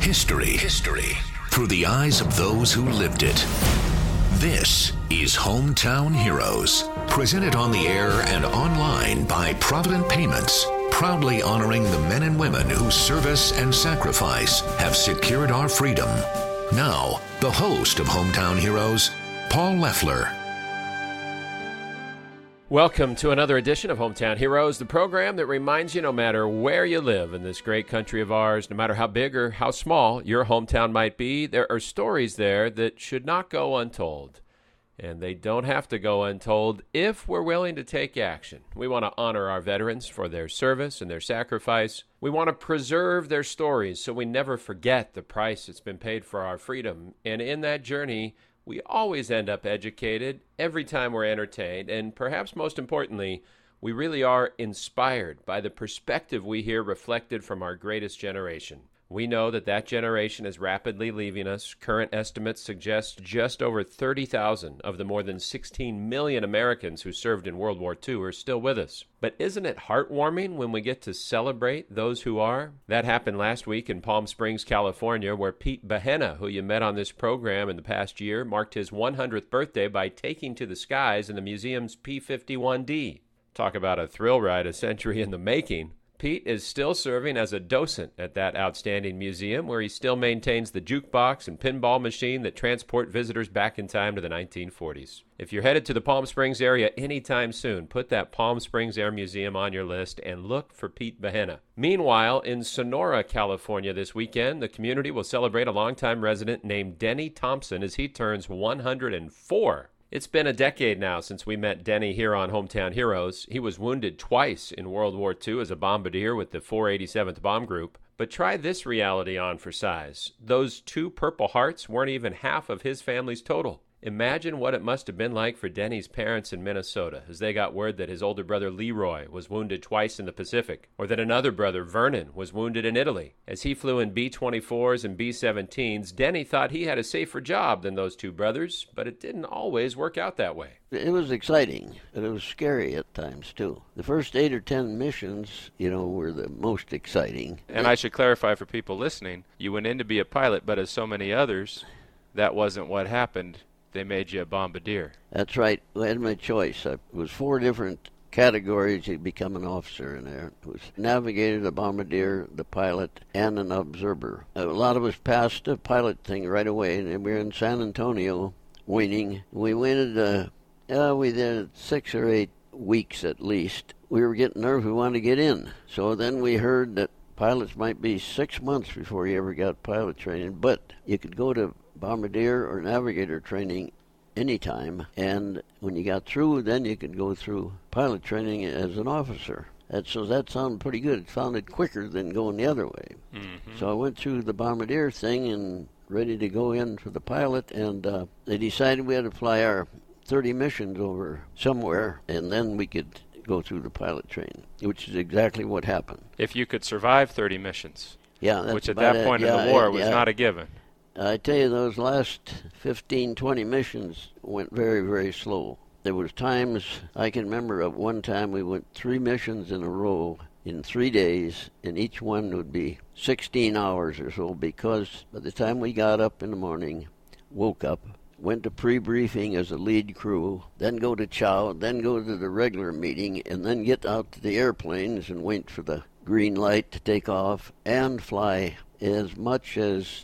History through the eyes of those who lived it. This is Hometown Heroes, presented on the air and online by Provident Payments, proudly honoring the men and women whose service and sacrifice have secured our freedom. Now, the host of Hometown Heroes, Paul Leffler. Welcome to another edition of Hometown Heroes, the program that reminds you no matter where you live in this great country of ours, no matter how big or how small your hometown might be, there are stories there that should not go untold. And they don't have to go untold if we're willing to take action. We want to honor our veterans for their service and their sacrifice. We want to preserve their stories so we never forget the price that's been paid for our freedom. And in that journey, we always end up educated every time we're entertained, and perhaps most importantly, we really are inspired by the perspective we hear reflected from our greatest generation. We know that that generation is rapidly leaving us. Current estimates suggest just over 30,000 of the more than 16 million Americans who served in World War II are still with us. But isn't it heartwarming when we get to celebrate those who are? That happened last week in Palm Springs, California, where Pete Bahena, who you met on this program in the past year, marked his 100th birthday by taking to the skies in the museum's P-51D. Talk about a thrill ride, a century in the making. Pete is still serving as a docent at that outstanding museum, where he still maintains the jukebox and pinball machine that transport visitors back in time to the 1940s. If you're headed to the Palm Springs area anytime soon, put that Palm Springs Air Museum on your list and look for Pete Bahena. Meanwhile, in Sonora, California this weekend, the community will celebrate a longtime resident named Denny Thompson as he turns 104. It's been a decade now since we met Denny here on Hometown Heroes. He was wounded twice in World War II as a bombardier with the 487th Bomb Group. But try this reality on for size. Those 2 Purple Hearts weren't even half of his family's total. Imagine what it must have been like for Denny's parents in Minnesota as they got word that his older brother Leroy was wounded twice in the Pacific, or that another brother, Vernon, was wounded in Italy. As he flew in B-24s and B-17s, Denny thought he had a safer job than those 2 brothers, but it didn't always work out that way. It was exciting, but it was scary at times, too. The first 8 or 10 missions, were the most exciting. And I should clarify for people listening, you went in to be a pilot, but as so many others, that wasn't what happened. They made you a bombardier. That's right. I had my choice. It was 4 different categories to become an officer in there. It was navigator, the bombardier, the pilot, and an observer. A lot of us passed the pilot thing right away, and we were in San Antonio waiting. We waited, we did 6 or 8 weeks at least. We were getting nervous. We wanted to get in. So then we heard that pilots might be 6 months before you ever got pilot training, but you could go to bombardier or navigator training anytime, and when you got through, then you could go through pilot training as an officer. So that sounded pretty good. It sounded quicker than going the other way. Mm-hmm. So I went through the bombardier thing and ready to go in for the pilot, and they decided we had to fly our 30 missions over somewhere, and then we could go through the pilot training, which is exactly what happened. If you could survive 30 missions, yeah, which at that point in the war was not a given. I tell you, those last 15, 20 missions went very, very slow. There was times, I can remember at one time we went 3 missions in a row in 3 days, and each one would be 16 hours or so, because by the time we got up in the morning, woke up, went to pre-briefing as a lead crew, then go to chow, then go to the regular meeting, and then get out to the airplanes and wait for the green light to take off and fly as much as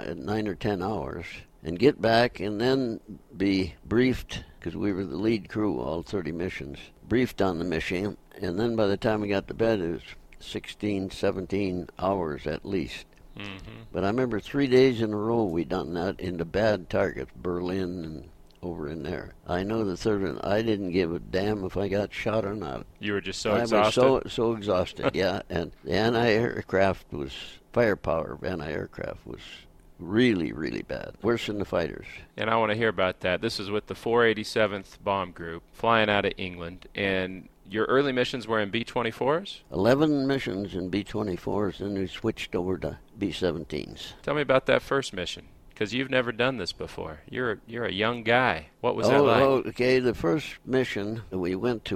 9 or 10 hours and get back and then be briefed, because we were the lead crew, all 30 missions, briefed on the mission, and then by the time we got to bed it was 16, 17 hours at least. Mm-hmm. But I remember 3 days in a row we done that into bad targets, Berlin and over in there. I know the third one, I didn't give a damn if I got shot or not. You were just so exhausted? I was so exhausted, yeah. And the anti-aircraft was, firepower of anti-aircraft was really, really bad. Worse than the fighters. And I want to hear about that. This is with the 487th Bomb Group, flying out of England, and your early missions were in B-24s? 11 missions in B-24s, and we switched over to B-17s. Tell me about that first mission, because you've never done this before. You're a young guy. What was that like? Okay, the first mission, we went to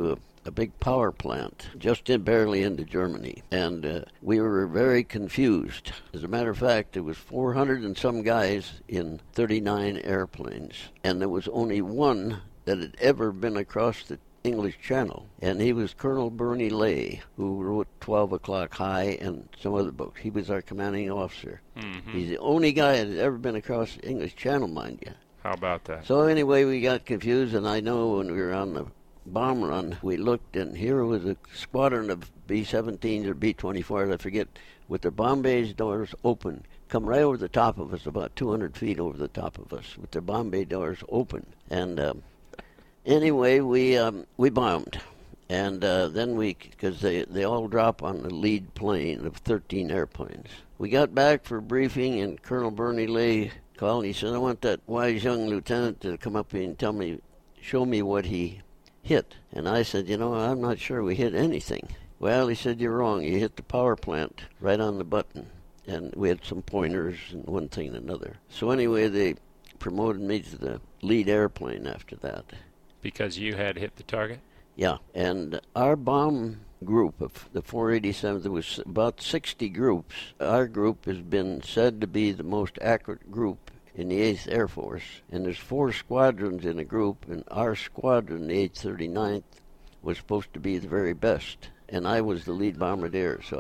a big power plant just barely into Germany, and we were very confused. As a matter of fact, there was 400 and some guys in 39 airplanes, and there was only one that had ever been across the English Channel, and he was Colonel Bernie Lay, who wrote 12 O'Clock High and some other books. He was our commanding officer. Mm-hmm. He's the only guy that had ever been across the English Channel, mind you. How about that? So anyway, we got confused, and I know when we were on the bomb run, we looked, and here was a squadron of B-17s or B-24s, I forget, with their bomb bay doors open, come right over the top of us, about 200 feet over the top of us, with their bomb bay doors open. And anyway, we bombed. And then because they all drop on the lead plane of 13 airplanes. We got back for a briefing, and Colonel Bernie Lay called, and he said, I want that wise young lieutenant to come up here and show me what he hit. And I said, I'm not sure we hit anything. Well, he said, you're wrong. You hit the power plant right on the button. And we had some pointers and one thing and another. So anyway, they promoted me to the lead airplane after that. Because you had hit the target? Yeah, and our bomb group of the 487, there was about 60 groups. Our group has been said to be the most accurate group in the 8th Air Force, and there's 4 squadrons in a group, and our squadron, the 839th, was supposed to be the very best, and I was the lead bombardier, so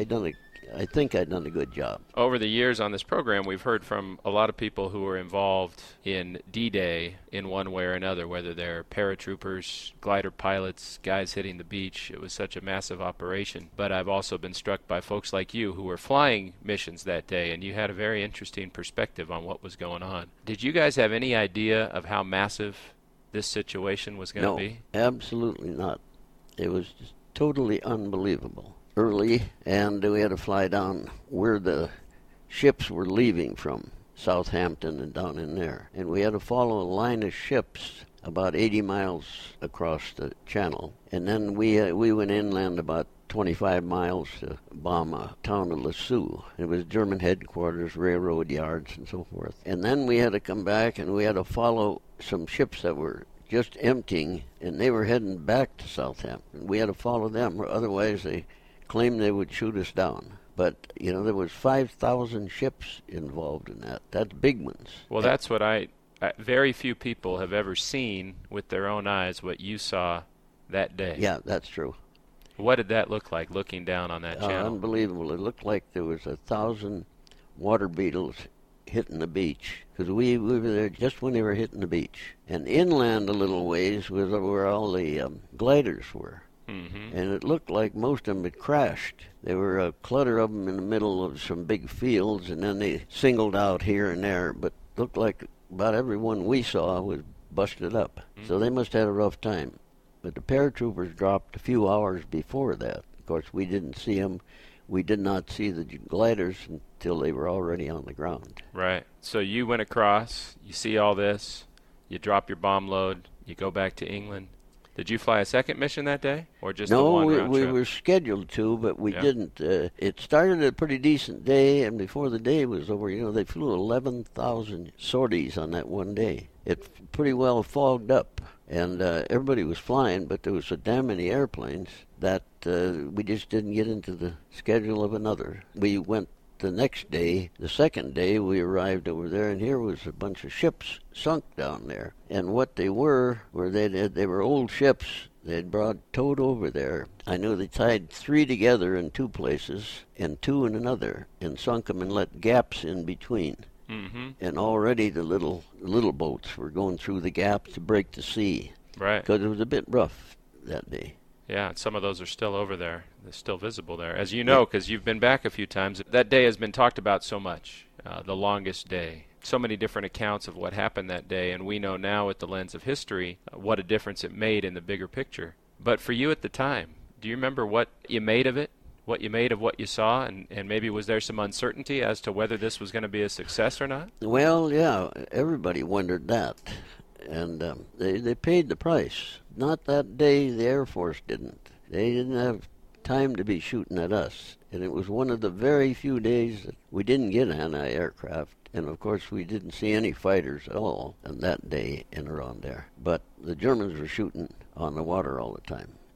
I think I'd done a good job. Over the years on this program, we've heard from a lot of people who were involved in D-Day in one way or another, whether they're paratroopers, glider pilots, guys hitting the beach. It was such a massive operation. But I've also been struck by folks like you who were flying missions that day, and you had a very interesting perspective on what was going on. Did you guys have any idea of how massive this situation was going to be? No, absolutely not. It was just totally unbelievable. Early, and we had to fly down where the ships were leaving from, Southampton and down in there. And we had to follow a line of ships about 80 miles across the channel. And then we went inland about 25 miles to bomb a town of Lascaux. It was German headquarters, railroad yards, and so forth. And then we had to come back, and we had to follow some ships that were just emptying, and they were heading back to Southampton. We had to follow them, or otherwise they claimed they would shoot us down. But, there was 5,000 ships involved in that. That's big ones. Well, that's what very few people have ever seen with their own eyes what you saw that day. Yeah, that's true. What did that look like, looking down on that channel? Unbelievable. It looked like there was 1,000 water beetles hitting the beach, because we were there just when they were hitting the beach. And inland a little ways was where all the gliders were. Mm-hmm. And it looked like most of them had crashed. There were a clutter of them in the middle of some big fields, and then they singled out here and there, but looked like about every one we saw was busted up. Mm-hmm. So they must have had a rough time. But the paratroopers dropped a few hours before that. Of course, we didn't see them. We did not see the gliders until they were already on the ground. Right. So you went across, you see all this, you drop your bomb load, you go back to England. Did you fly a second mission that day, or just the one round trip? No, we were scheduled to, but we didn't. It started a pretty decent day, and before the day was over, they flew 11,000 sorties on that one day. It pretty well fogged up, and everybody was flying, but there was so damn many airplanes that we just didn't get into the schedule of another. We went the next day, the second day, we arrived over there, and here was a bunch of ships sunk down there. And what they were they were old ships they had brought towed over there. I knew they tied 3 together in 2 places and 2 in another, and sunk them and let gaps in between. Mm-hmm. And already the little boats were going through the gaps to break the sea. Right. Because it was a bit rough that day. Yeah, and some of those are still over there. They're still visible there. As you know, because you've been back a few times, that day has been talked about so much, the longest day. So many different accounts of what happened that day, and we know now with the lens of history what a difference it made in the bigger picture. But for you at the time, do you remember what you made of it? What you made of what you saw, and maybe was there some uncertainty as to whether this was going to be a success or not? Well, yeah, everybody wondered that. And they paid the price. Not that day, the Air Force didn't. They didn't have time to be shooting at us. And it was one of the very few days that we didn't get anti-aircraft. And, of course, we didn't see any fighters at all on that day and around there. But the Germans were shooting on the water all the time.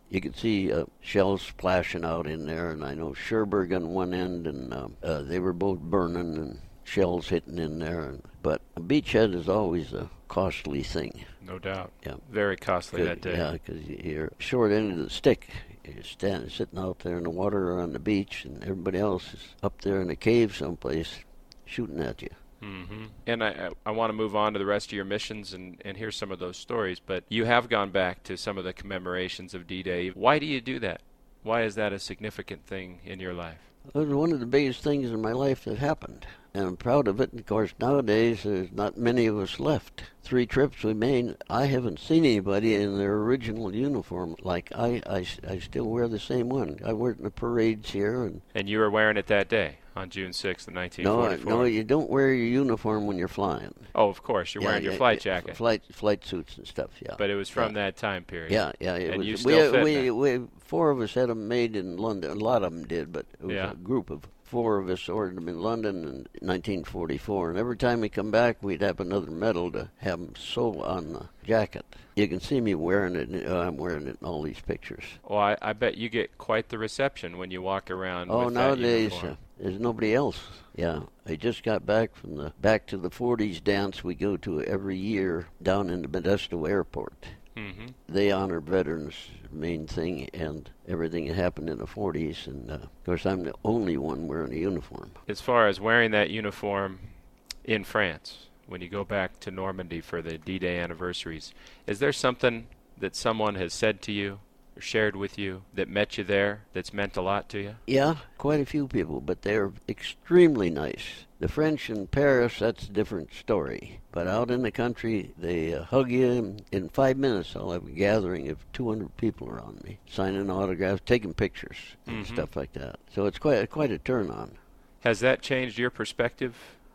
You could see shells splashing out in there, and I know Cherbourg on one end, and they were both burning and shells hitting in there. But a beachhead is always a costly thing. No doubt. Yeah. Very costly that day. Yeah, because you're short end of the stick. You're sitting out there in the water or on the beach, and everybody else is up there in a cave someplace shooting at you. Mm-hmm. And I want to move on to the rest of your missions and hear some of those stories, but you have gone back to some of the commemorations of D-Day. Why do you do that? Why is that a significant thing in your life? It was one of the biggest things in my life that happened, and I'm proud of it. And of course, nowadays, there's not many of us left. 3 trips we made, I haven't seen anybody in their original uniform. Like, I still wear the same one. I wear it in the parades here. And you were wearing it that day, on June 6th of 1944? No, you don't wear your uniform when you're flying. Oh, of course. You're wearing your flight jacket. Flight suits and stuff, yeah. But it was from that time period. Yeah. And you still fit we 4 of us had them made in London. A lot of them did, but it was a group of 4 of us ordered them in London in 1944. And every time we come back, we'd have another medal to have them sew on the jacket. You can see me wearing it. I'm wearing it in all these pictures. Well, I bet you get quite the reception when you walk around with nowadays, that uniform. There's nobody else. Yeah, I just got back from the Back to the 40s dance we go to every year down in the Modesto Airport. Mm-hmm. They honor veterans, main thing, and everything that happened in the 40s. And, of course, I'm the only one wearing a uniform. As far as wearing that uniform in France, when you go back to Normandy for the D-Day anniversaries, is there something that someone has said to you or shared with you that met you there that's meant a lot to you? Yeah, quite a few people, but they're extremely nice. The French in Paris, that's a different story. But out in the country, they hug you. In 5 minutes, I'll have a gathering of 200 people around me, signing autographs, taking pictures, and stuff like that. So it's quite a turn-on. Has that changed your perspective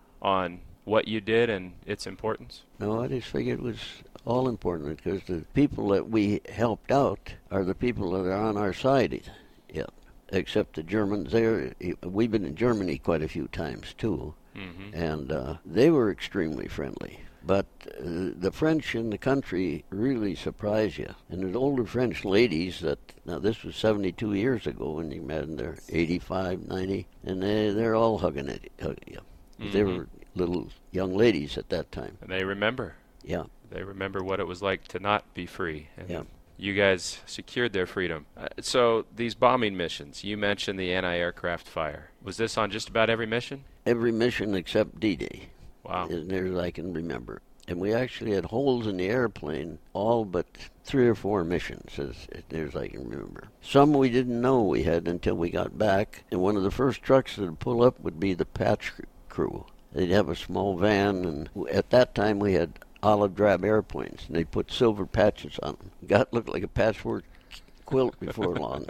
on what you did and its importance? No, I just figured it was all important because the people that we helped out are the people that are on our side. Yeah. Except the Germans. We've been in Germany quite a few times, too. Mm-hmm. And they were extremely friendly. But the French in the country really surprise you. And there's older French ladies now this was 72 years ago, when you imagine they're 85, 90, and they're all hugging you. Mm-hmm. They were little young ladies at that time. And they remember. Yeah. They remember what it was like to not be free. And yeah. You guys secured their freedom. So these bombing missions, you mentioned the anti-aircraft fire. Was this on just about every mission? Every mission except D-Day. Wow. As near as I can remember. And we actually had holes in the airplane, all but 3 or 4 missions, as near as I can remember. Some we didn't know we had until we got back. And one of the first trucks that would pull up would be the patch crew. They'd have a small van, and at that time we had olive drab airplanes, and they put silver patches on them. Looked like a patchwork quilt before long.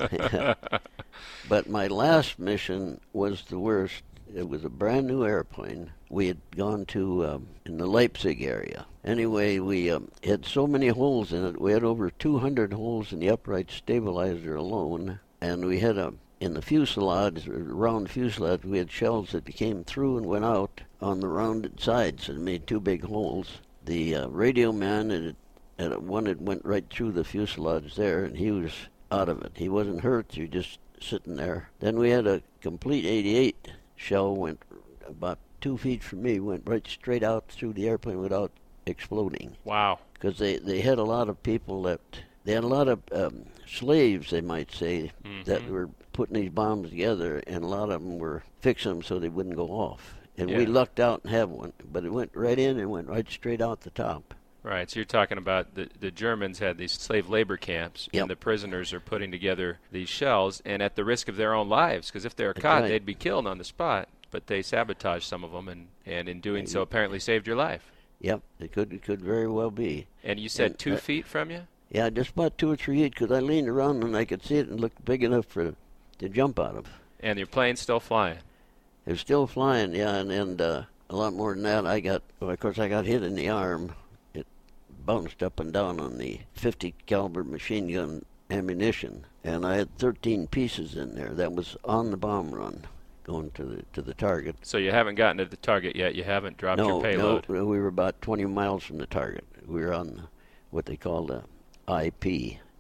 But my last mission was the worst. It was a brand new airplane. We had gone to in the Leipzig area. Anyway, we had so many holes in it. We had over 200 holes in the upright stabilizer alone, and we had in the fuselage, round fuselage, we had shells that came through and went out on the rounded sides and made 2 big holes. The radio man went right through the fuselage there, and he was out of it. He wasn't hurt. He was just sitting there. Then we had a complete 88 shell, went about 2 feet from me, went right straight out through the airplane without exploding. Wow. Because they had a lot of people they had a lot of slaves, they might say, that were putting these bombs together, and a lot of them were fixing them so they wouldn't go off. And we lucked out and have one, but it went right in and went right straight out the top. Right, so you're talking about the Germans had these slave labor camps, and the prisoners are putting together these shells, and at the risk of their own lives, because if they were caught, they'd be killed on the spot. But they sabotaged some of them, and in doing so, apparently saved your life. Yep, it could very well be. And you said 2 feet from you? Yeah, just about 2 or 3 feet, because I leaned around and I could see it and looked big enough to jump out of. And your plane's still flying? It was still flying, yeah, and a lot more than that. I got hit in the arm. It bounced up and down on the 50 caliber machine gun ammunition, and I had 13 pieces in there. That was on the bomb run, going to the target. So you haven't gotten to the target yet. You haven't dropped your payload. No, we were about 20 miles from the target. We were on what they call the IP,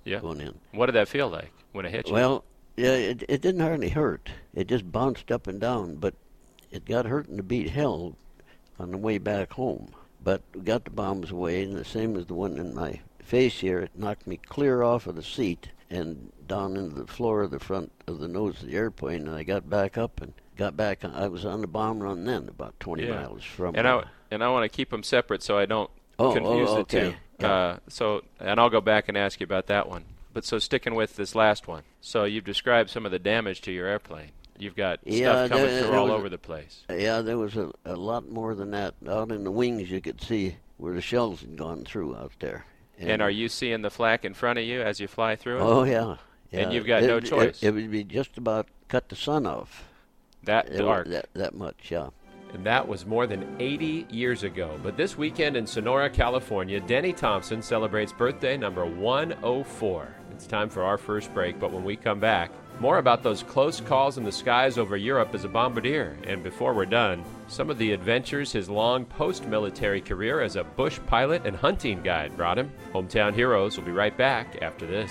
going in. What did that feel like when it hit you? Well, yeah, it didn't hardly hurt. It just bounced up and down, but it got hurting to beat hell on the way back home. But we got the bombs away, and the same as the one in my face here, it knocked me clear off of the seat and down into the floor of the front of the nose of the airplane, and I got back up and got back. I was on the bomb run then, about 20 miles from. And I want to keep them separate so I don't confuse the two. Yeah. And I'll go back and ask you about that one. But so sticking with this last one. So you've described some of the damage to your airplane. You've got stuff coming through all over the place. Yeah, there was a lot more than that. Out in the wings, you could see where the shells had gone through out there. And are you seeing the flak in front of you as you fly through it? Oh, yeah. And you've got no choice. It would be just about cut the sun off. That dark. That much, yeah. And that was more than 80 years ago. But this weekend in Sonora, California, Denny Thompson celebrates birthday number 104. It's time for our first break, but when we come back, more about those close calls in the skies over Europe as a bombardier. And before we're done, some of the adventures his long post-military career as a bush pilot and hunting guide brought him. Hometown Heroes will be right back after this.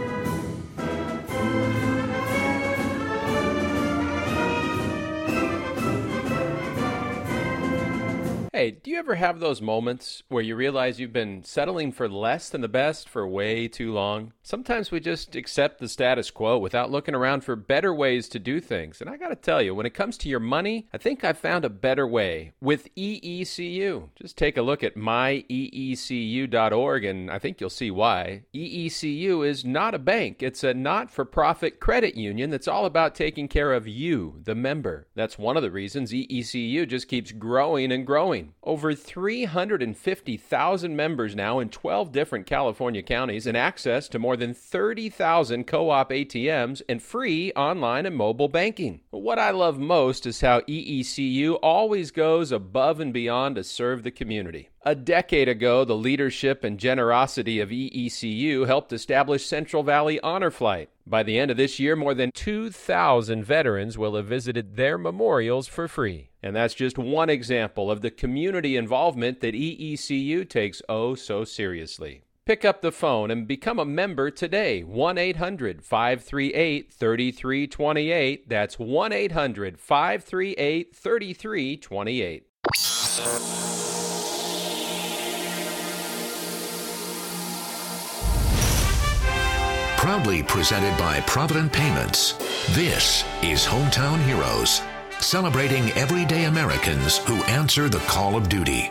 Hey, do you ever have those moments where you realize you've been settling for less than the best for way too long? Sometimes we just accept the status quo without looking around for better ways to do things. And I got to tell you, when it comes to your money, I think I've found a better way with EECU. Just take a look at myeecu.org and I think you'll see why. EECU is not a bank. It's a not-for-profit credit union that's all about taking care of you, the member. That's one of the reasons EECU just keeps growing and growing. Over 350,000 members now in 12 different California counties and access to more than 30,000 co-op ATMs and free online and mobile banking. What I love most is how EECU always goes above and beyond to serve the community. A decade ago, the leadership and generosity of EECU helped establish Central Valley Honor Flight. By the end of this year, more than 2,000 veterans will have visited their memorials for free. And that's just one example of the community involvement that EECU takes oh so seriously. Pick up the phone and become a member today. 1-800-538-3328. That's 1-800-538-3328. Proudly presented by Provident Payments, this is Hometown Heroes, celebrating everyday Americans who answer the call of duty.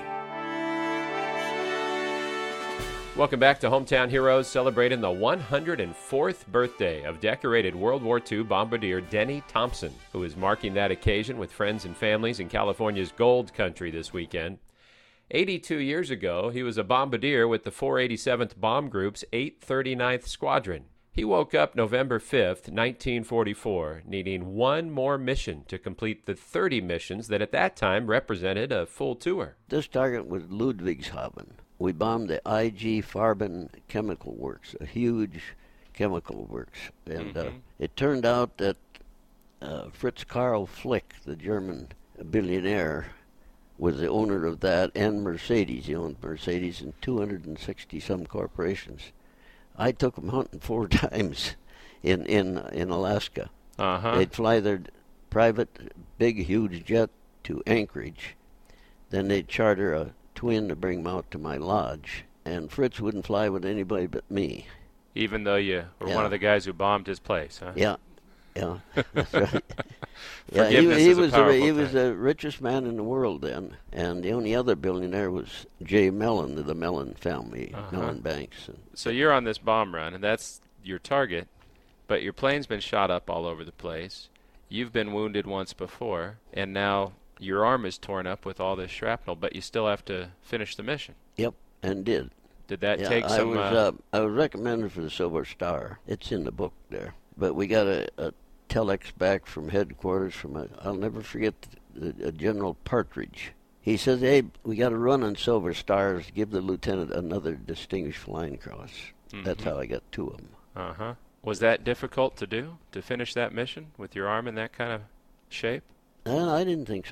Welcome back to Hometown Heroes, celebrating the 104th birthday of decorated World War II bombardier Denny Thompson, who is marking that occasion with friends and families in California's Gold Country this weekend. 82 years ago, he was a bombardier with the 487th Bomb Group's 839th Squadron. He woke up November 5th, 1944, needing one more mission to complete the 30 missions that at that time represented a full tour. This target was Ludwigshafen. We bombed the IG Farben Chemical Works, a huge chemical works. And it turned out that Fritz Karl Flick, the German billionaire, was the owner of that, and Mercedes. He owned Mercedes and 260-some corporations. I took them hunting 4 times in Alaska. They'd fly their private, big, huge jet to Anchorage. Then they'd charter a twin to bring them out to my lodge. And Fritz wouldn't fly with anybody but me. Even though you were one of the guys who bombed his place, huh? Yeah, that's right. Forgiveness he is a was powerful was thing. the richest man in the world then, and the only other billionaire was Jay Mellon of the Mellon family, Mellon Banks. So you're on this bomb run, and that's your target, but your plane's been shot up all over the place. You've been wounded once before, and now your arm is torn up with all this shrapnel, but you still have to finish the mission. Yep, and did. Did that take some... I was recommended for the Silver Star. It's in the book there. But we got a telex back from headquarters I'll never forget a General Partridge. He says, hey, we got to run on Silver Stars, give the lieutenant another Distinguished Flying Cross. That's how I got 2 of them. Was that difficult to do, to finish that mission with your arm in that kind of shape? I didn't think so.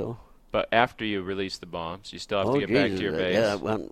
But after you release the bombs, you still have to get back to your base. Yeah, well,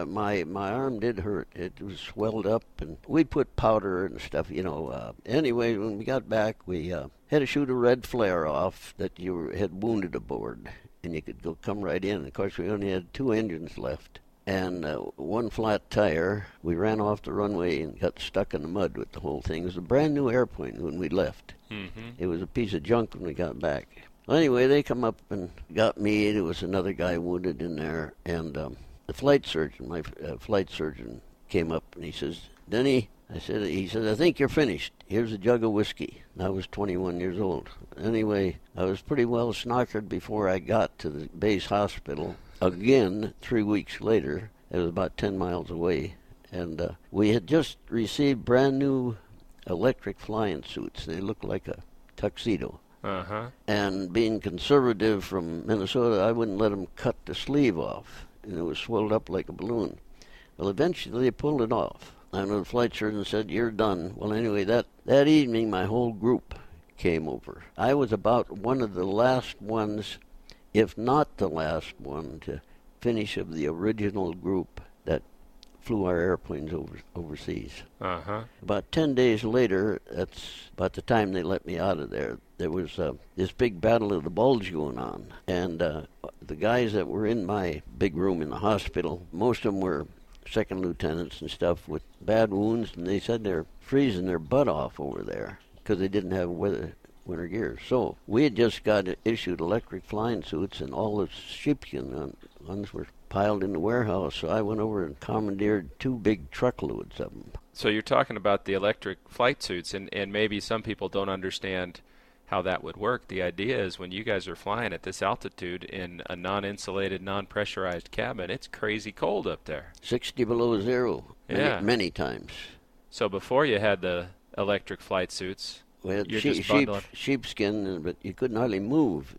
my arm did hurt. It was swelled up, and we put powder and stuff, Anyway, when we got back, we had to shoot a red flare off that you had wounded aboard, and you could come right in. Of course, we only had 2 engines left. And one flat tire. We ran off the runway and got stuck in the mud with the whole thing. It was a brand new airplane when we left. Mm-hmm. It was a piece of junk when we got back. Well, anyway, they come up and got me. There was another guy wounded in there. And the flight surgeon, my flight surgeon, came up and he says, "Denny," he said, "I think you're finished. Here's a jug of whiskey." And I was 21 years old. Anyway, I was pretty well snockered before I got to the base hospital. Again, 3 weeks later, it was about 10 miles away, and we had just received brand new electric flying suits. They looked like a tuxedo. Uh-huh. And being conservative from Minnesota, I wouldn't let them cut the sleeve off, and it was swelled up like a balloon. Well, eventually they pulled it off. And the flight surgeon said, "You're done." Well, anyway, that evening, my whole group came over. I was about one of the last ones, if not the last one, to finish of the original group that flew our airplanes overseas. Uh-huh. About 10 days later, that's about the time they let me out of there, there was this big Battle of the Bulge going on. And the guys that were in my big room in the hospital, most of them were second lieutenants and stuff with bad wounds, and they said they're freezing their butt off over there because they didn't have winter gear. So we had just got issued electric flying suits, and all the sheepskin ones were piled in the warehouse. So I went over and commandeered 2 big truckloads of them. So you're talking about the electric flight suits, and maybe some people don't understand how that would work. The idea is when you guys are flying at this altitude in a non-insulated, non-pressurized cabin, it's crazy cold up there. 60 below zero, many times. So before you had the electric flight suits, we had you're just bundled up. Sheepskin, but you couldn't hardly move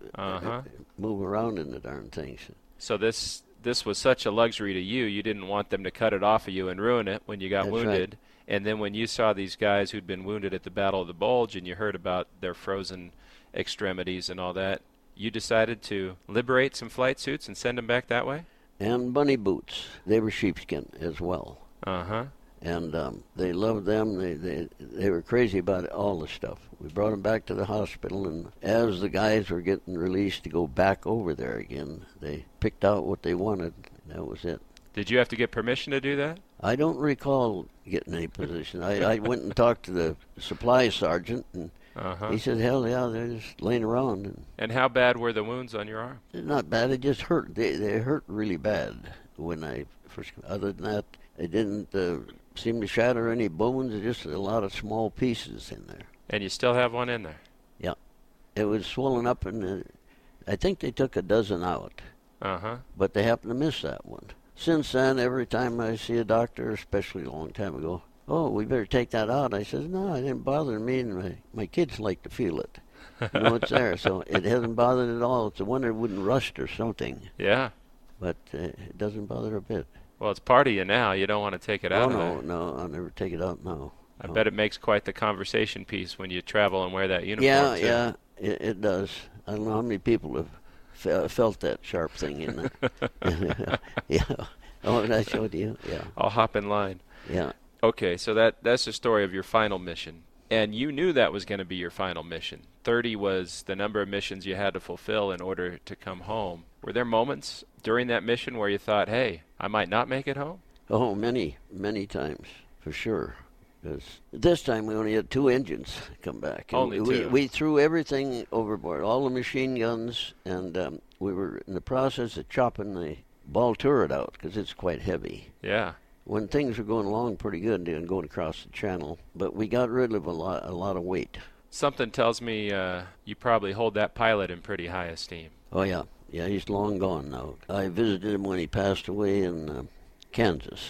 around in the darn things. So this was such a luxury to you. You didn't want them to cut it off of you and ruin it when you got wounded. Right. And then when you saw these guys who'd been wounded at the Battle of the Bulge and you heard about their frozen extremities and all that, you decided to liberate some flight suits and send them back that way? And bunny boots. They were sheepskin as well. Uh-huh. And they loved them. They were crazy about all the stuff. We brought them back to the hospital, and as the guys were getting released to go back over there again, they picked out what they wanted, and that was it. Did you have to get permission to do that? I don't recall getting any position. I went and talked to the supply sergeant, and he said, "Hell yeah, they're just laying around." And how bad were the wounds on your arm? Not bad. It just hurt. They hurt really bad when I first. Other than that, it didn't seem to shatter any bones. Just a lot of small pieces in there. And you still have one in there? Yeah. It was swollen up, and I think they took a dozen out. Uh-huh. But they happened to miss that one. Since then, every time I see a doctor, especially a long time ago, "Oh, we better take that out." I said, "No, it didn't bother me, and my kids like to feel it. You know, it's there, so it hasn't bothered at all. It's a wonder it wouldn't rust or something." Yeah. But it doesn't bother a bit. Well, it's part of you now. You don't want to take it out of there. No, I'll never take it out now. I bet it makes quite the conversation piece when you travel and wear that uniform. Yeah, it does. I don't know how many people have felt that sharp thing in there. Yeah. Oh, and I showed you. Yeah. I'll hop in line. Yeah. Okay, so that's the story of your final mission. And you knew that was going to be your final mission. 30 was the number of missions you had to fulfill in order to come home. Were there moments during that mission where you thought, "Hey, I might not make it home"? Oh, many times, for sure. Because this time we only had 2 engines come back. Only 2. We threw everything overboard, all the machine guns, and we were in the process of chopping the ball turret out because it's quite heavy. Yeah. When things were going along pretty good and going across the channel, but we got rid of a lot of weight. Something tells me you probably hold that pilot in pretty high esteem. Oh, yeah. Yeah, he's long gone now. I visited him when he passed away in Kansas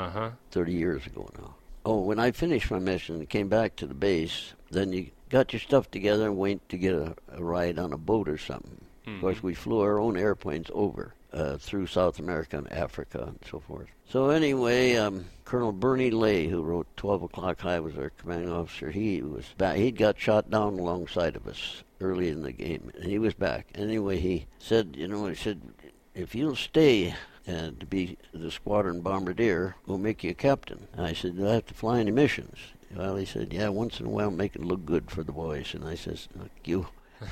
30 years ago now. Oh, when I finished my mission and came back to the base, then you got your stuff together and wait to get a ride on a boat or something. Mm-hmm. Of course, we flew our own airplanes over. through South America and Africa and so forth. So anyway, Colonel Bernie Lay, who wrote 12 O'Clock High, was our commanding officer. He was back. He'd got shot down alongside of us early in the game, and he was back. Anyway, he said, if you'll stay and to be the squadron bombardier, we'll make you a captain. I said, do I have to fly any missions? Well, he said, yeah, once in a while make it look good for the boys. And I says, look, you...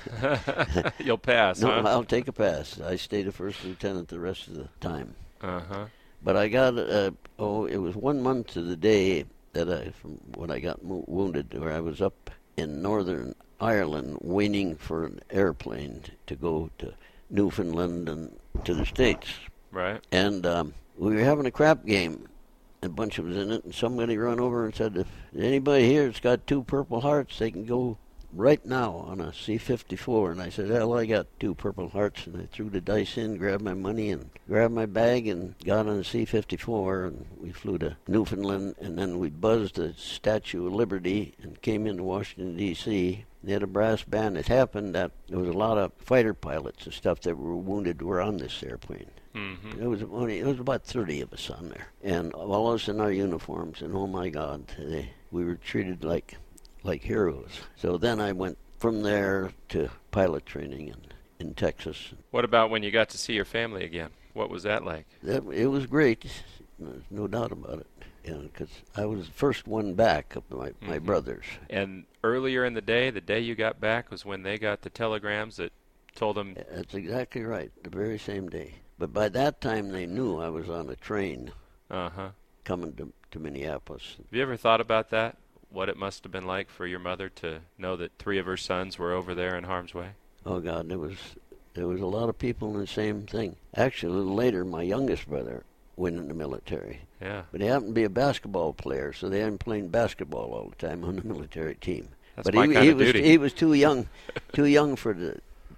You'll pass, No, huh? I'll take a pass. I stayed a first lieutenant the rest of the time. Uh-huh. But I got, it was 1 month to the day that from when I got wounded, where I was up in Northern Ireland waiting for an airplane to go to Newfoundland and to the States. Right. And we were having a crap game. A bunch of us in it, and somebody run over and said, if anybody here has got 2 Purple Hearts, they can go right now on a C-54. And I said, hell, I got 2 Purple Hearts. And I threw the dice in, grabbed my money, and grabbed my bag, and got on a C-54. And we flew to Newfoundland, and then we buzzed the Statue of Liberty and came into Washington, D.C. They had a brass band. It happened that there was a lot of fighter pilots and stuff that were wounded were on this airplane. Mm-hmm. It was about 30 of us on there, and all of us in our uniforms. And oh my God, we were treated like heroes. So then I went from there to pilot training in Texas. What about when you got to see your family again? What was that like? It was great. There's no doubt about it. Because I was the first one back of my brothers. And earlier in the day you got back was when they got the telegrams that told them... That's exactly right, the very same day. But by that time, they knew I was on a train coming to Minneapolis. Have you ever thought about that? What it must have been like for your mother to know that 3 of her sons were over there in harm's way? Oh, God, there was a lot of people in the same thing. Actually, a little later, my youngest brother went in the military. Yeah. But he happened to be a basketball player, so they had him playing basketball all the time on the military team. That's but my kind of duty. He was too young for the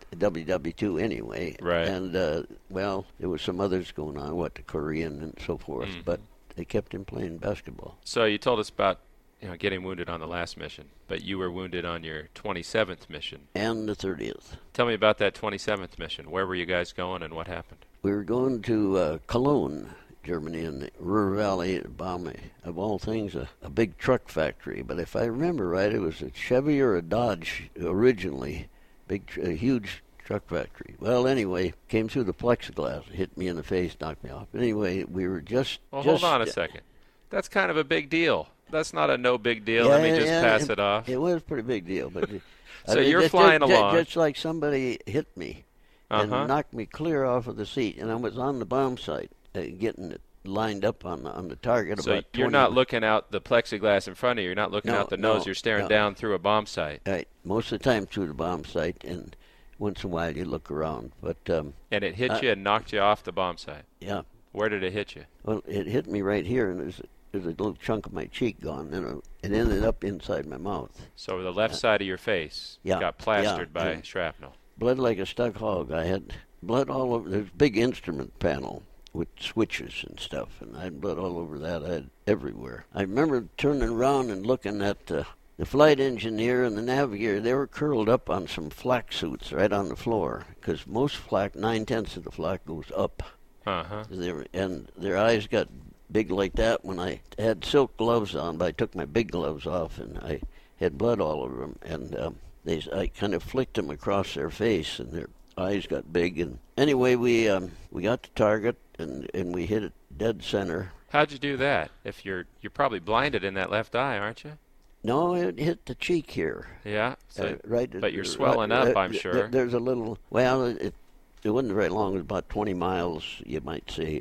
WW2 anyway. Right. And, there was some others going on, the Korean and so forth, but they kept him playing basketball. So you told us about getting wounded on the last mission, but you were wounded on your 27th mission. And the 30th. Tell me about that 27th mission. Where were you guys going and what happened? We were going to Cologne, Germany, in the Ruhr Valley, bombing, of all things, a big truck factory. But if I remember right, it was a Chevy or a Dodge originally, a huge truck factory. Well, anyway, came through the plexiglass, hit me in the face, knocked me off. Anyway, we were just... Well, hold on a second. That's kind of a big deal. That's not a no big deal. Yeah, Let me just pass it off. It was a pretty big deal. But so you're flying along. Just like somebody hit me and knocked me clear off of the seat. And I was on the bomb site, getting it lined up on the target. So about you're 20 not looking out the plexiglass in front of you. You're not looking out the nose. You're staring down through a bomb site. Right. Most of the time through the bomb site, and once in a while you look around. But and it hit you and knocked you off the bomb site. Yeah. Where did it hit you? Well, it hit me right here, and there's a little chunk of my cheek gone, and it ended up inside my mouth. So the left side of your face got plastered by shrapnel. Bled like a stuck hog. I had blood all over. There's a big instrument panel with switches and stuff, and I had blood all over that. I had everywhere. I remember turning around and looking at the flight engineer and the navigator. They were curled up on some flak suits right on the floor, because most flak, 9/10 of the flak goes up. And their eyes got big like that when I had silk gloves on, but I took my big gloves off, and I had blood all over them. And I kind of flicked them across their face, and their eyes got big. And anyway, we got the target, and we hit it dead center. How'd you do that? If you're probably blinded in that left eye, aren't you? No, it hit the cheek here. Yeah, so, right. But you're swelling up, I'm sure. There's a little. Well, it wasn't very long. It was about 20 miles, you might say.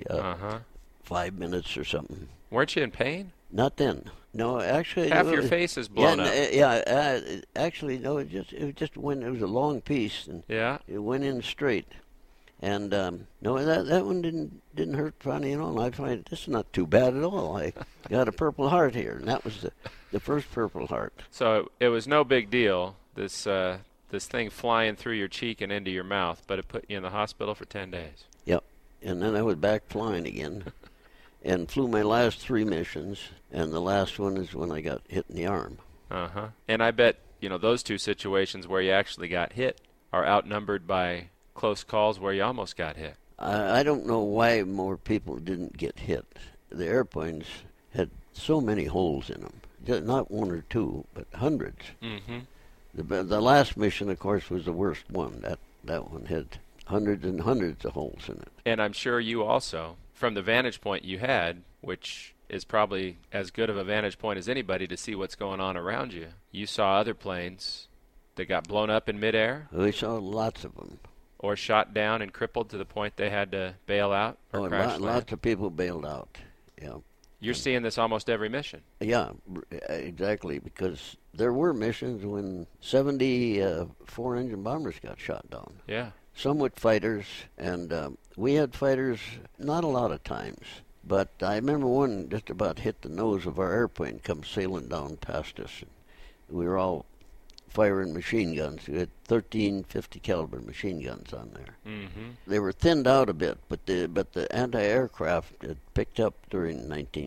5 minutes or something. Weren't you in pain? Not then. No, actually. Half your face is blown up. Actually, no. It just went. It was a long piece, and it went in straight. And no, that one didn't hurt funny at all. I find this is not too bad at all. I got a Purple Heart here, and that was the first Purple Heart. So it was no big deal. This thing flying through your cheek and into your mouth, but it put you in the hospital for 10 days. Yep. And then I was back flying again. And flew my last 3 missions, and the last one is when I got hit in the arm. And I bet, those 2 situations where you actually got hit are outnumbered by close calls where you almost got hit. I don't know why more people didn't get hit. The airplanes had so many holes in them. Not one or two, but hundreds. Mm-hmm. The last mission, of course, was the worst one. That one had hundreds and hundreds of holes in it. And I'm sure you also, from the vantage point you had, which is probably as good of a vantage point as anybody to see what's going on around you, you saw other planes that got blown up in midair We saw lots of them. or shot down and crippled to the point they had to bail out or crash land. Lots of people bailed out. Yeah. You're seeing this almost every mission. Yeah, exactly, because there were missions when 70 four-engine bombers got shot down. Yeah. Some with fighters, and we had fighters not a lot of times. But I remember one just about hit the nose of our airplane, come sailing down past us. We were all firing machine guns. We had 13 50 caliber machine guns on there. Mm-hmm. They were thinned out a bit, but the anti-aircraft had picked up during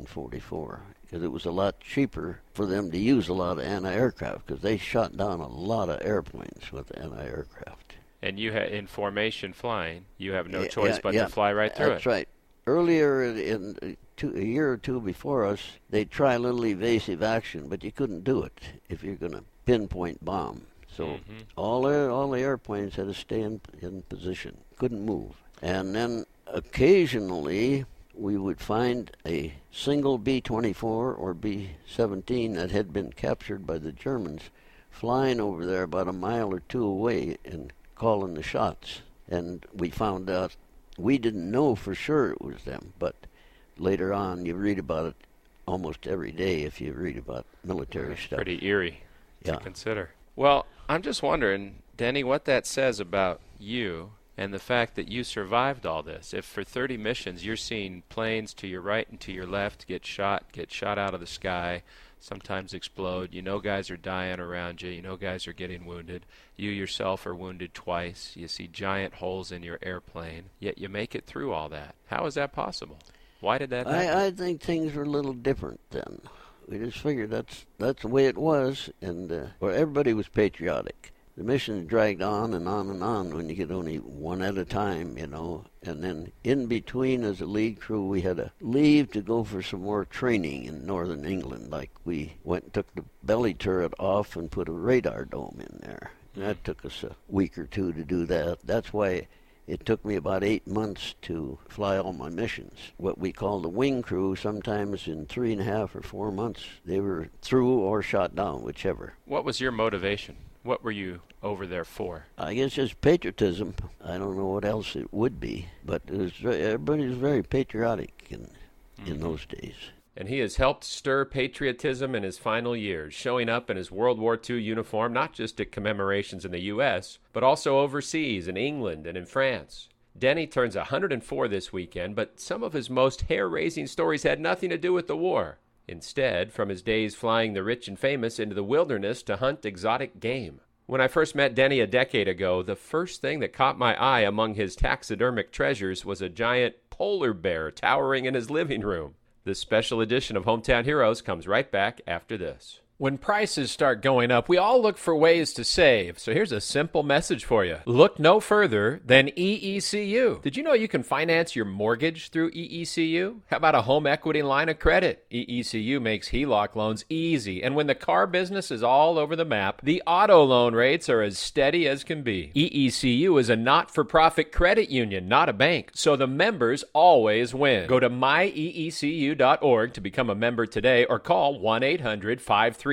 1944 because it was a lot cheaper for them to use a lot of anti-aircraft because they shot down a lot of airplanes with anti-aircraft. And you had in formation flying, you have no choice but to fly right through That's right. Earlier in a year or two before us, they'd try a little evasive action, but you couldn't do it if you're going to pinpoint bomb. So all the airplanes had to stay in position, couldn't move. And then occasionally we would find a single B-24 or B-17 that had been captured by the Germans flying over there about a mile or two away and calling the shots. And we found out, we didn't know for sure it was them, but later on you read about it almost every day if you read about military stuff. Pretty eerie to consider. Well, I'm just wondering, Denny, what that says about you and the fact that you survived all this. If for 30 missions you're seeing planes to your right and to your left get shot out of the sky, sometimes explode, you know guys are dying around you, you know guys are getting wounded, you yourself are wounded twice, you see giant holes in your airplane, yet you make it through all that. How is that possible? Why did that happen? I think things were a little different then. We just figured that's the way it was, and everybody was patriotic. The missions dragged on and on and on when you get only one at a time, you know. And then in between, as a lead crew, we had to leave to go for some more training in northern England. Like we went and took the belly turret off and put a radar dome in there. And that took us a week or two to do that. That's why it took me about 8 months to fly all my missions. What we call the wing crew, sometimes in 3.5 or 4 months, they were through or shot down, whichever. What was your motivation? What were you over there for? I guess just patriotism. I don't know what else it would be, but everybody was very patriotic in those days. And he has helped stir patriotism in his final years, showing up in his World War II uniform not just at commemorations in the U.S., but also overseas in England and in France. Denny turns 104 this weekend, but some of his most hair-raising stories had nothing to do with the war. Instead, from his days flying the rich and famous into the wilderness to hunt exotic game. When I first met Denny a decade ago, the first thing that caught my eye among his taxidermic treasures was a giant polar bear towering in his living room. This special edition of Hometown Heroes comes right back after this. When prices start going up, we all look for ways to save. So here's a simple message for you. Look no further than EECU. Did you know you can finance your mortgage through EECU? How about a home equity line of credit? EECU makes HELOC loans easy. And when the car business is all over the map, the auto loan rates are as steady as can be. EECU is a not-for-profit credit union, not a bank. So the members always win. Go to myeecu.org to become a member today or call 1-800-538-3328.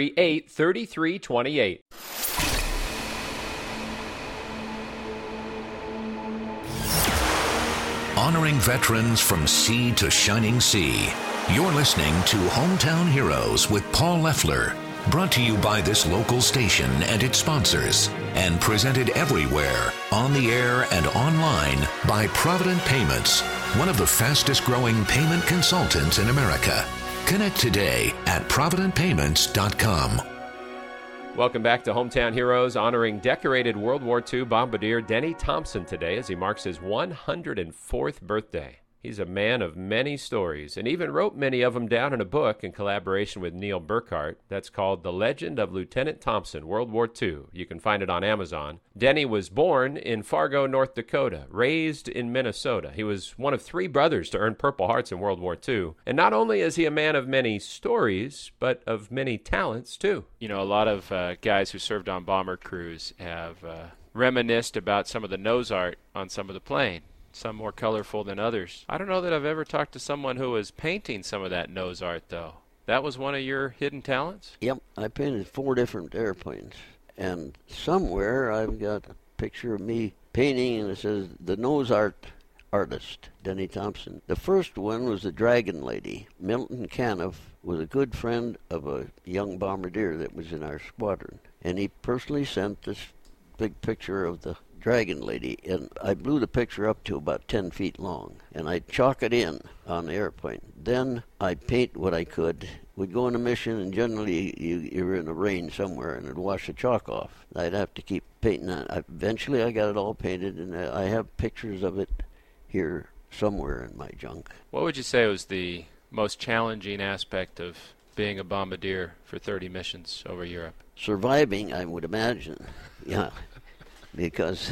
Honoring veterans from sea to shining sea. You're listening to Hometown Heroes with Paul Leffler. Brought to you by this local station and its sponsors. And presented everywhere, on the air and online, by Provident Payments, one of the fastest growing payment consultants in America. Connect today at providentpayments.com. Welcome back to Hometown Heroes, honoring decorated World War II bombardier Denny Thompson today as he marks his 104th birthday. He's a man of many stories and even wrote many of them down in a book in collaboration with Neil Burkhart. That's called The Legend of Lieutenant Thompson, World War II. You can find it on Amazon. Denny was born in Fargo, North Dakota, raised in Minnesota. He was one of 3 brothers to earn Purple Hearts in World War II. And not only is he a man of many stories, but of many talents, too. You know, a lot of guys who served on bomber crews have reminisced about some of the nose art on some of the plane. Some more colorful than others. I don't know that I've ever talked to someone who was painting some of that nose art, though. That was one of your hidden talents? Yep, I painted 4 different airplanes. And somewhere I've got a picture of me painting, and it says, the nose art artist, Denny Thompson. The first one was the Dragon Lady. Milton Caniff was a good friend of a young bombardier that was in our squadron. And he personally sent this big picture of the Dragon Lady, and I blew the picture up to about 10 feet long, and I chalk it in on the airplane. Then I paint what I could. We'd go on a mission, and generally you were in the rain somewhere, and it'd wash the chalk off. I'd have to keep painting that. Eventually I got it all painted, and I have pictures of it here somewhere in my junk. What would you say was the most challenging aspect of being a bombardier for 30 missions over Europe? Surviving, I would imagine, yeah. Because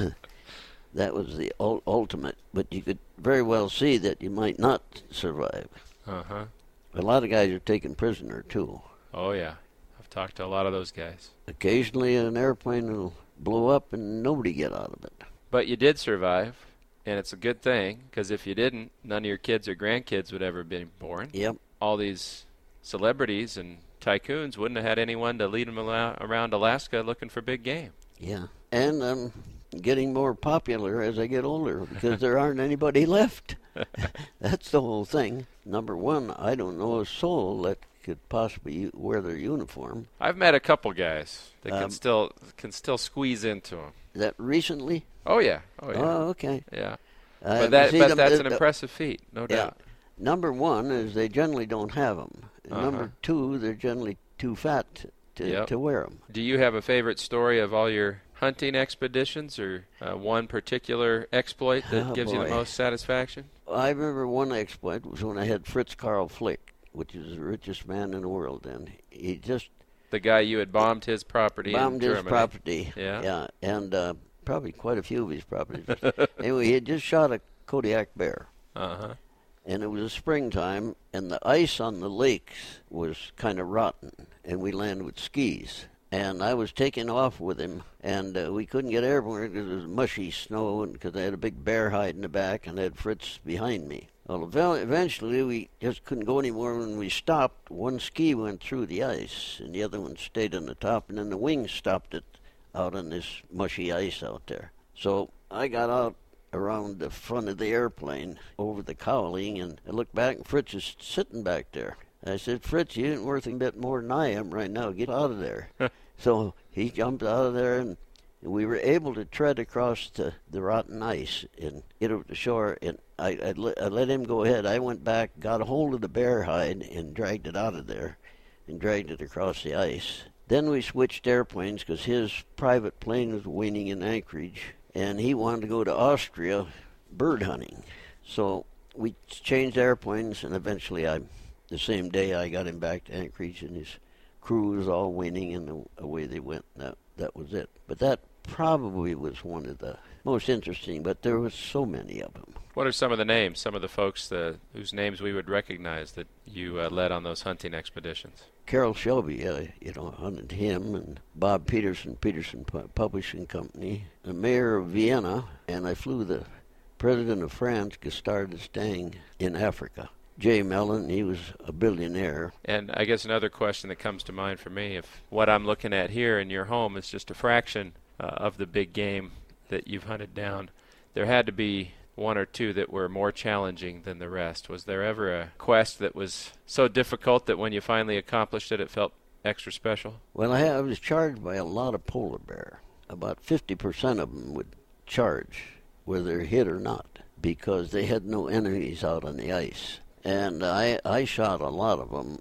that was the ultimate. But you could very well see that you might not survive. Uh-huh. A lot of guys are taken prisoner, too. Oh, yeah. I've talked to a lot of those guys. Occasionally an airplane will blow up and nobody get out of it. But you did survive, and it's a good thing, because if you didn't, none of your kids or grandkids would ever have been born. Yep. All these celebrities and tycoons wouldn't have had anyone to lead them around Alaska looking for big game. Yeah. And I'm getting more popular as I get older because there aren't anybody left. That's the whole thing. Number one, I don't know a soul that could possibly wear their uniform. I've met a couple guys that can still squeeze into them. That recently? Oh yeah. Oh okay. Yeah. But that's an impressive feat, no doubt. Number one is they generally don't have them. Number two, they're generally too fat to wear them. Do you have a favorite story of all your hunting expeditions, or one particular exploit that gives you the most satisfaction? I remember one exploit was when I had Fritz Karl Flick, which is the richest man in the world, and he just... The guy you had bombed his property in Germany. Bombed his property, yeah, and probably quite a few of his properties. Anyway, he had just shot a Kodiak bear. Uh-huh. And it was springtime, and the ice on the lakes was kind of rotten, and we landed with skis. And I was taking off with him, and we couldn't get airborne because it was mushy snow, and because I had a big bear hide in the back, and I had Fritz behind me. Well, eventually we just couldn't go anymore. When we stopped, one ski went through the ice, and the other one stayed on the top, and then the wings stopped it out on this mushy ice out there. So I got out around the front of the airplane over the cowling, and I looked back, and Fritz is sitting back there. I said, Fritz, you ain't worth a bit more than I am right now. Get out of there. So he jumped out of there, and we were able to tread across the rotten ice and get over the shore. And I let him go ahead. I went back, got a hold of the bear hide, and dragged it out of there and dragged it across the ice. Then we switched airplanes because his private plane was waiting in Anchorage, and he wanted to go to Austria bird hunting. So we changed airplanes, and eventually the same day I got him back to Anchorage, and his crew was all winning, and away they went. That was it. But that probably was one of the most interesting, but there was so many of them. What are some of the names, some of the folks whose names we would recognize that you led on those hunting expeditions? Carroll Shelby, hunted him, and Bob Peterson Publishing Company, the mayor of Vienna, and I flew the president of France, Giscard d'Estaing, in Africa. Jay Mellon, he was a billionaire. And I guess another question that comes to mind for me, if what I'm looking at here in your home is just a fraction of the big game that you've hunted down, there had to be one or two that were more challenging than the rest. Was there ever a quest that was so difficult that when you finally accomplished it, it felt extra special? Well, I was charged by a lot of polar bear. About 50% of them would charge, whether they're hit or not, because they had no enemies out on the ice. And I shot a lot of them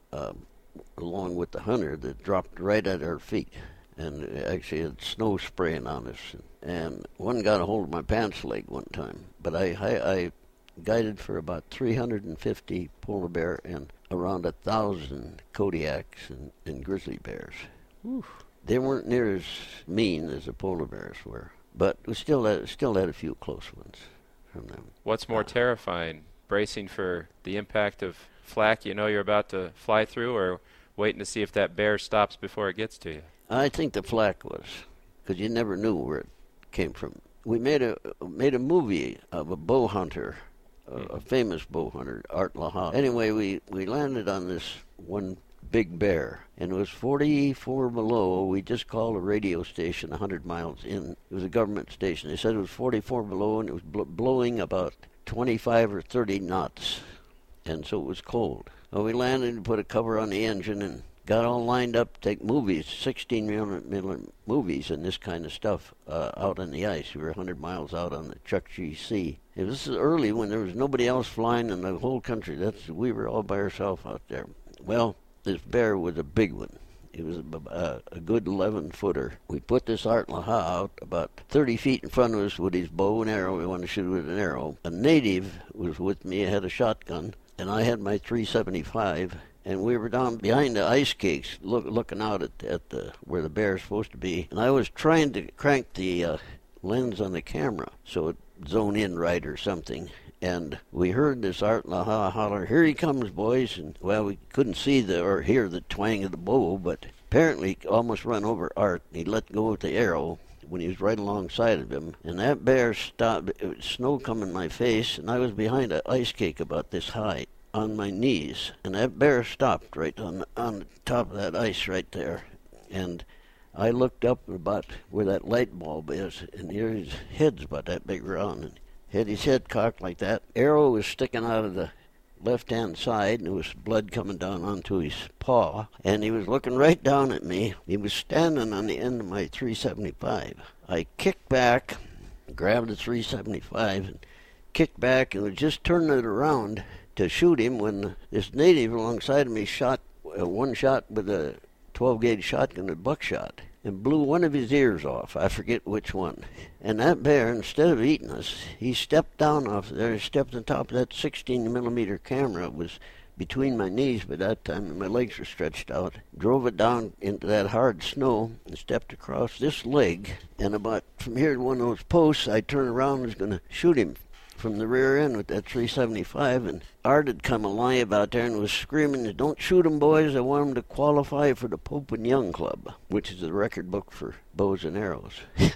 along with the hunter that dropped right at our feet, and actually had snow spraying on us. And one got a hold of my pants leg one time, but I guided for about 350 polar bear and around 1,000 Kodiaks and grizzly bears. Oof. They weren't near as mean as the polar bears were, but we still had a few close ones from them. What's more terrifying, bracing for the impact of flak you know you're about to fly through, or waiting to see if that bear stops before it gets to you? I think the flak was, because you never knew where it came from. We made a movie of a bow hunter, a famous bow hunter, Art Laha. Anyway, we landed on this one big bear, and it was 44 below. We just called a radio station 100 miles in. It was a government station. They said it was 44 below, and it was blowing about 25 or 30 knots, and so it was cold. Well, we landed and put a cover on the engine and got all lined up to take movies, 16mm movies and this kind of stuff out on the ice. We were 100 miles out on the Chukchi Sea. It was early when there was nobody else flying in the whole country. We were all by ourselves out there. Well, this bear was a big one. It was a good 11-footer. We put this Art Laha out about 30 feet in front of us with his bow and arrow. We wanted to shoot with an arrow. A native was with me. I had a shotgun, and I had my .375. And we were down behind the ice cakes, looking out at the where the bear's supposed to be. And I was trying to crank the lens on the camera so it zone in right or something. And we heard this Art Laha holler, "Here he comes, boys!" And well, we couldn't see or hear the twang of the bow, but apparently almost run over Art. He let go of the arrow when he was right alongside of him, and that bear stopped. It was snow coming in my face, and I was behind an ice cake about this high, on my knees, and that bear stopped right on the top of that ice right there. And I looked up about where that light bulb is, and here his head's about that big round, and had his head cocked like that. Arrow was sticking out of the left-hand side, and there was blood coming down onto his paw, and he was looking right down at me. He was standing on the end of my .375. I kicked back, grabbed the .375, and kicked back, and was just turning it around to shoot him when this native alongside of me shot one shot with a 12-gauge shotgun with buckshot and blew one of his ears off. I forget which one. And that bear, instead of eating us, he stepped down off there, stepped on top of that 16mm camera. It was between my knees by that time, and my legs were stretched out. Drove it down into that hard snow and stepped across this leg. And about from here to one of those posts, I turned around and was going to shoot him from the rear end with that .375, and Art had come alive out there and was screaming, "Don't shoot him, boys. I want him to qualify for the Pope and Young Club," which is the record book for bows and arrows.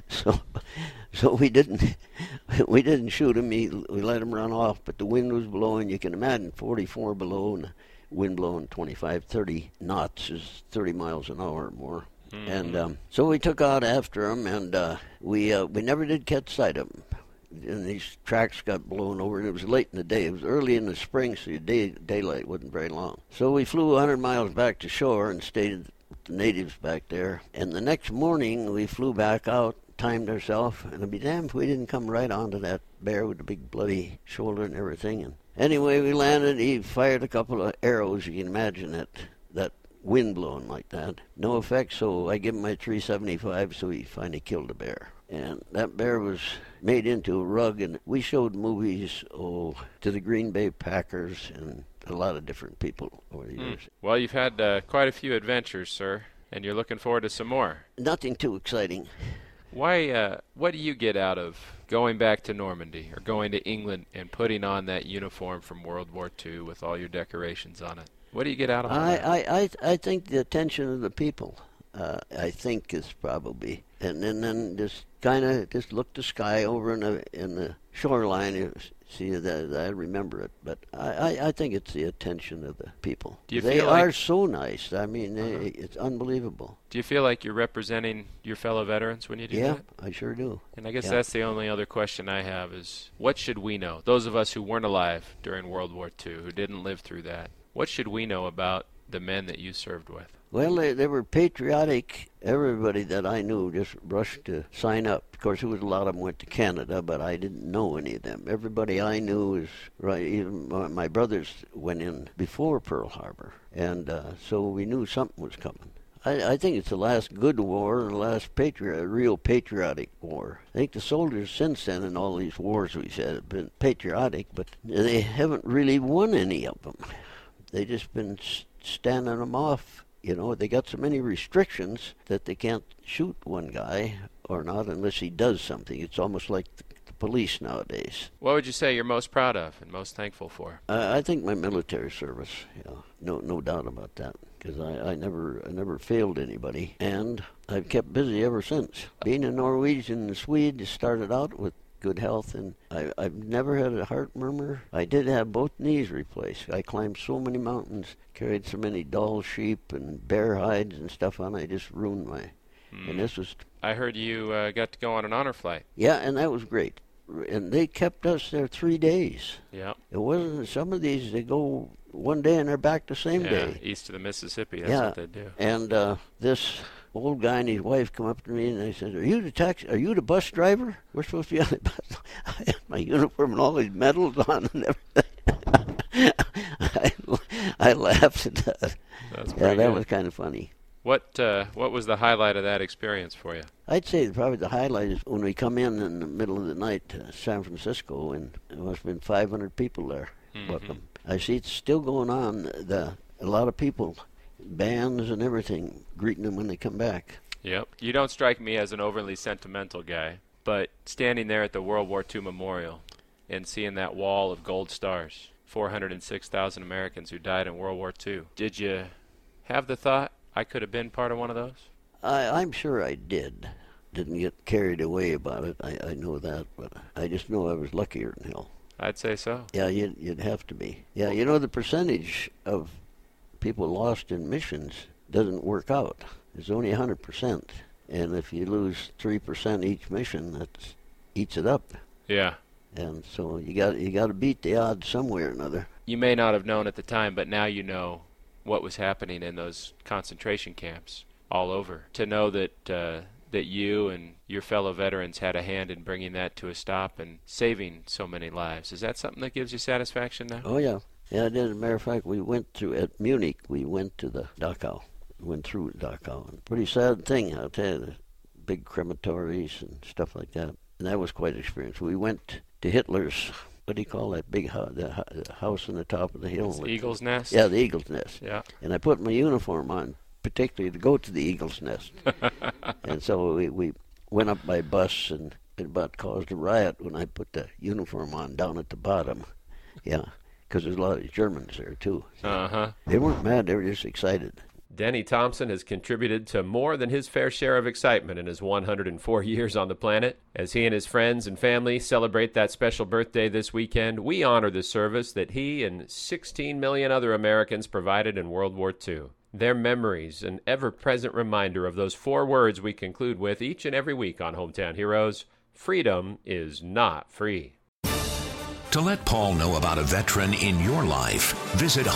So we didn't shoot him. We let him run off, but the wind was blowing. You can imagine 44 below and wind blowing 25, 30 knots is 30 miles an hour or more. Mm-hmm. And so we took out after him, and we never did catch sight of him. And these tracks got blown over, and it was late in the day. It was early in the spring, so daylight wasn't very long. So we flew 100 miles back to shore and stayed with the natives back there. And the next morning, we flew back out, timed ourselves, and I'd be damned if we didn't come right onto that bear with the big bloody shoulder and everything. And anyway, we landed. He fired a couple of arrows. You can imagine that wind blowing like that. No effect, so I gave him my .375, so he finally killed the bear. And that bear was made into a rug, and we showed movies to the Green Bay Packers and a lot of different people over the years. Well, you've had quite a few adventures, sir, and you're looking forward to some more. Nothing too exciting. Why? What do you get out of going back to Normandy or going to England and putting on that uniform from World War II with all your decorations on it? What do you get out of that? I think the attention of the people, I think, is probably, and then just kind of just look the sky over in the shoreline. You see that I remember it, but I think it's the attention of the people. They are so nice. I mean, it's unbelievable. Do you feel like you're representing your fellow veterans when you do that? Yeah, I sure do. And I guess that's the only other question I have is, what should we know? Those of us who weren't alive during World War II, who didn't live through that, what should we know about the men that you served with? Well, they were patriotic. Everybody that I knew just rushed to sign up. Of course, there was a lot of them went to Canada, but I didn't know any of them. Everybody I knew is right. Even my brothers went in before Pearl Harbor, and so we knew something was coming. I think it's the last good war and the last real patriotic war. I think the soldiers since then in all these wars we've had have been patriotic, but they haven't really won any of them. They've just been standing them off. They got so many restrictions that they can't shoot one guy or not unless he does something. It's almost like the police nowadays. What would you say you're most proud of and most thankful for? I think my military service. No doubt about that. Because I never failed anybody, and I've kept busy ever since. Being a Norwegian and Swede, started out with good health, and I've never had a heart murmur. I did have both knees replaced. I climbed so many mountains, carried so many doll sheep and bear hides and stuff on. I just ruined my. And this was. I heard you got to go on an honor flight. Yeah, and that was great. And they kept us there 3 days. Yeah. It wasn't. Some of these they go one day and they're back the same day. East of the Mississippi. That's what they do. And this old guy and his wife come up to me and they said, "Are you the bus driver? We're supposed to be on the bus." I had my uniform and all these medals on and everything. I laughed at that. That's pretty good. That was kind of funny. What was the highlight of that experience for you? I'd say probably the highlight is when we come in the middle of the night to San Francisco, and there must have been 500 people there. Welcome. I see it's still going on. A lot of people, bands and everything, greeting them when they come back. Yep. You don't strike me as an overly sentimental guy, but standing there at the World War II Memorial and seeing that wall of gold stars, 406,000 Americans who died in World War II, did you have the thought, I could have been part of one of those? I'm sure I did. Didn't get carried away about it. I know that, but I just know I was luckier than hell. I'd say so. Yeah, you'd have to be. Yeah, the percentage of people lost in missions doesn't work out. It's only 100%. And if you lose 3% each mission, that eats it up. Yeah. And so you got to beat the odds somewhere or another. You may not have known at the time, but now you know what was happening in those concentration camps all over. To know that that you and your fellow veterans had a hand in bringing that to a stop and saving so many lives. Is that something that gives you satisfaction now? Oh, yeah. Yeah, it did. As a matter of fact, we went through, at Munich, we went to the Dachau. Went through Dachau. Pretty sad thing, I'll tell you. The big crematories and stuff like that. And that was quite an experience. We went to Hitler's, what do you call that big house, the house on the top of the hill? The Eagle's Nest? Yeah, the Eagle's Nest. Yeah. And I put my uniform on, particularly to go to the Eagle's Nest. And so we went up by bus, and it about caused a riot when I put the uniform on down at the bottom. Yeah, because there's a lot of Germans there, too. Uh-huh. They weren't mad, they were just excited. Denny Thompson has contributed to more than his fair share of excitement in his 104 years on the planet. As he and his friends and family celebrate that special birthday this weekend, we honor the service that he and 16 million other Americans provided in World War II. Their memories, an ever-present reminder of those 4 words we conclude with each and every week on Hometown Heroes: freedom is not free. To let Paul know about a veteran in your life, visit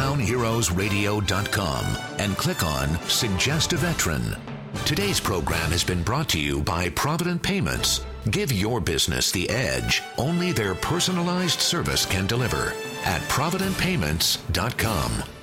hometownheroesradio.com and click on Suggest a Veteran. Today's program has been brought to you by Provident Payments. Give your business the edge only their personalized service can deliver at providentpayments.com.